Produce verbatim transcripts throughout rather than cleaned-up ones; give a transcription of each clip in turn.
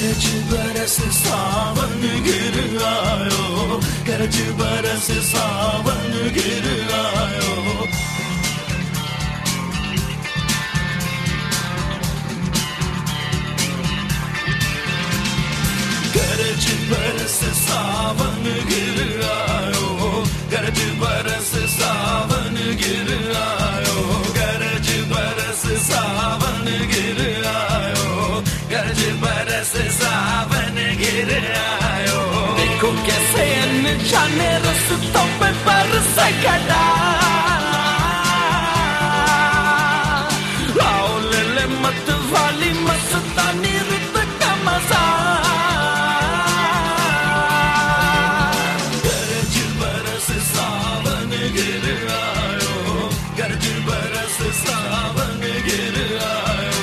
गरज बरस सावन गिर आयो, गरज बरस सावन गिर आयो। गरज बरस सावन गिर आयो, गरज बरस सावन गिर आयो, गरज बरस सावन गिर आयो, गरज बरस सावन गिर आयो। देखो कैसे अनजाने रस्तों पे बरस गड़ा, आओ ले ले मत वाली मस्तानी रुत का मजा। गरज बरस सावन गिर आयो, गरज बरस सावन गिर आयो।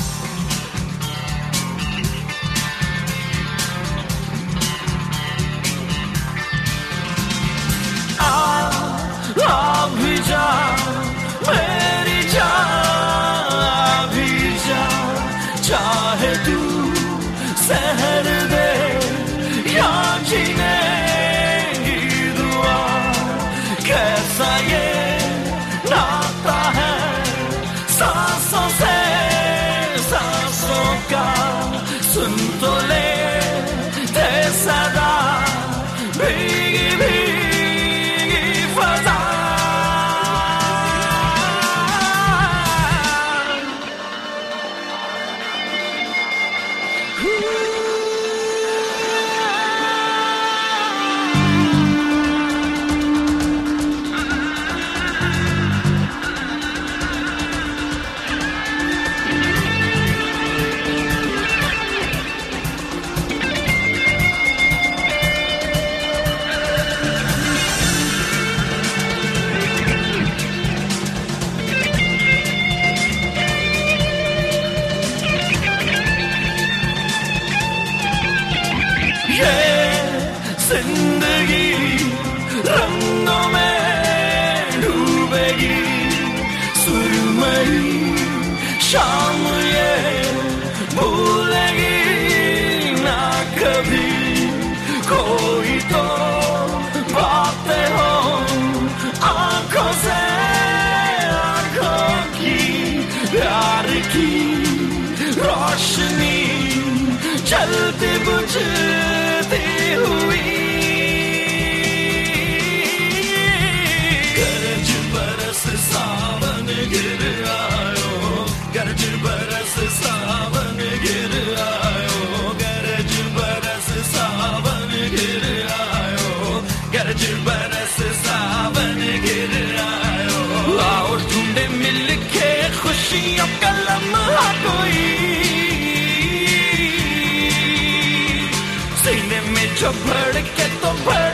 आ भी जा मेरी जान भी जा, चाहे तू सहर दे या जीने की दुआ। कैसा ये नाता है सांसों से सांसों का, सुन तो ले दे सदा भीगी भीगी फजा। ये जिंदगी रंगों में डूबेगी, सुरमई शाम ये भूलेगी ना कभी। कोई तो बातें हो आंखों से आंखों की, प्यार की रोशनी चलती बुझती हुई। गरज बरस सावन गिर आयो, गरज बरस सावन गिर आयो, गरज बरस सावन गिर आयो, गरज बरस सावन गिर आयो। आओ ढूंढे मिल के खुशियों का लम्हा कोई, सीने में जो भड़के तो भड़